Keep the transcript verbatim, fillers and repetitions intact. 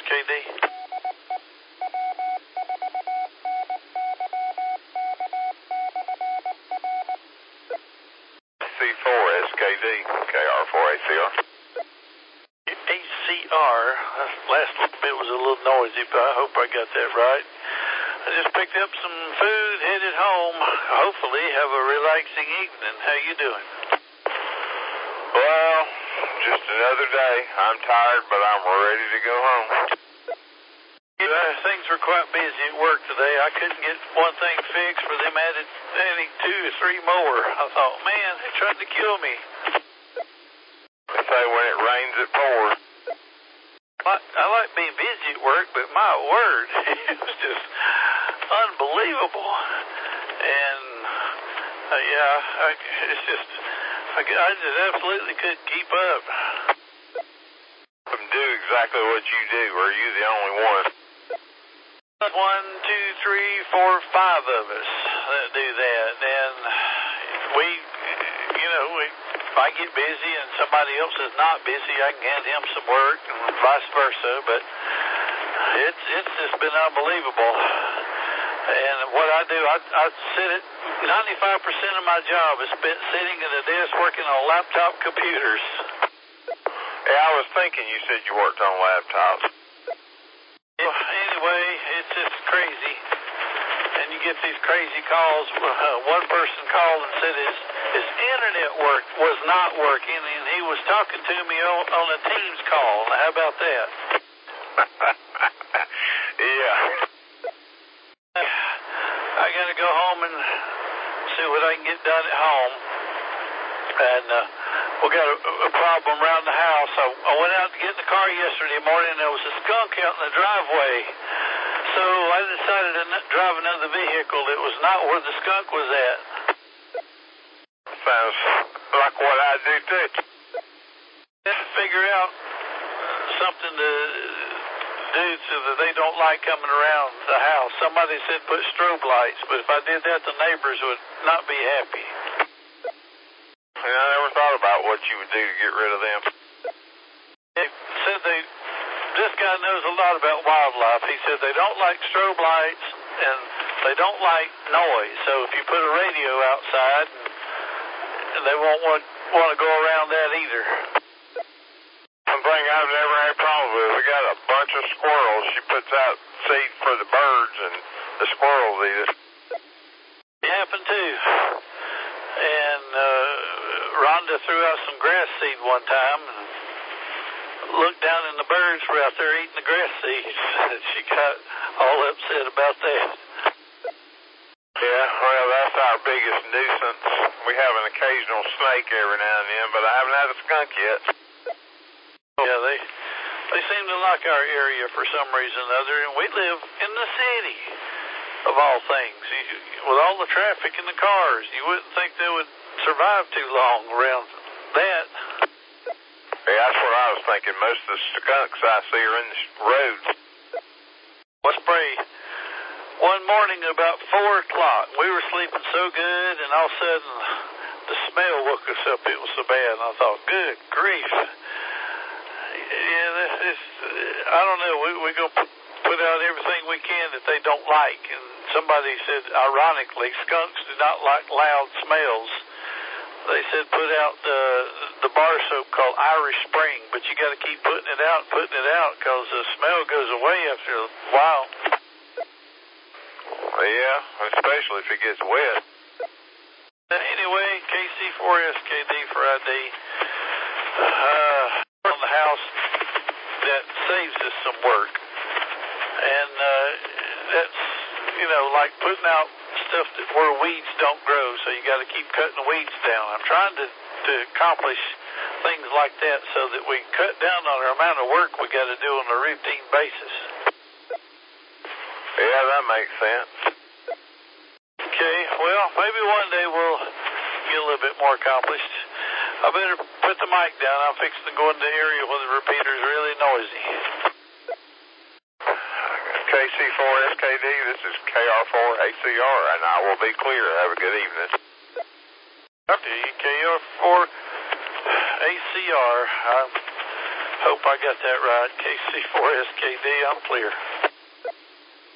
K D. C four S K D, K R four A C R. A C R, that last little bit was a little noisy, but I hope I got that right. I just picked up some food, headed home. Hopefully have a relaxing evening. How you doing? Well, just another day. I'm tired, but I'm ready to go home. Yeah, things were quite busy at work today. I couldn't get one thing fixed for them added, adding two or three more. I thought, man, they're trying to kill me. They say when it rains, it pours. I, I like being busy at work, but my word, it was just unbelievable. And, uh, yeah, I, it's just, I, I just absolutely couldn't keep up. Do exactly what you do, or are you the only one? One, two, three, four, five of us that do that. And we, you know, we, if I get busy and somebody else is not busy, I can hand him some work and vice versa. But it's it's just been unbelievable. And what I do, I, I sit at ninety-five percent of my job is spent sitting at a desk working on laptop computers. Yeah, I was thinking you said you worked on laptops. Well, anyway, it's just crazy. And you get these crazy calls. Uh, one person called and said his, his internet work was not working, and he was talking to me on, on a Teams call. Now, how about that? Yeah. I got to go home and see what I can get done at home. And uh, we got a, a problem around the house. I, I went out to get in the car yesterday morning, and there was a skunk out in the driveway. So I decided to n- drive another vehicle that was not where the skunk was at. Sounds like what I do too. Had to figure out something to do so that they don't like coming around the house. Somebody said put strobe lights, but if I did that, the neighbors would not be happy. I never thought about what you would do to get rid of them. They said they, this guy knows a lot about wildlife. He said they don't like strobe lights and they don't like noise. So if you put a radio outside, and they won't want, want to go around that either. One thing I've never had problems with, we got a bunch of squirrels. She puts out seed for the birds and the squirrels eat it. It happened too. And uh, Rhonda threw out some grass seed one time and looked down and the birds were out there eating the grass seeds. She got all upset about that. Yeah, well, that's our biggest nuisance. We have an occasional snake every now and then, but I haven't had a skunk yet. Yeah, they they seem to like our area for some reason or other, and we live in the city, of all things. You, with all the traffic and the cars, you wouldn't think they would survive too long around that. Yeah, that's what I was thinking. Most of the skunks I see are in the roads. Let's pray. One morning about four o'clock, we were sleeping so good, and all of a sudden the smell woke us up. It was so bad, and I thought, good grief. Yeah, this is, I don't know, we, we're going to put out everything we can that they don't like. And somebody said, ironically, skunks do not like loud smells. They said put out the, the bar soap called Irish Spring, but you got to keep putting it out and putting it out because the smell goes away after a while. Yeah, especially if it gets wet. Anyway, K C four S K D for I D. Uh, on the house that saves us some work. And uh, that's, you know, like putting out stuff that where weeds don't grow, so you got to keep cutting the weeds down. I'm trying to, to accomplish things like that so that we cut down on our amount of work we got to do on a routine basis. Yeah, that makes sense. Okay, well, maybe one day we'll get a little bit more accomplished. I better put the mic down. I'm fixing to go in the area where the repeater's really noisy. K C four S K D, this is K R four A C R, and I will be clear. Have a good evening. K R four A C R. I Hope I got that right. K C four S K D, I'm clear.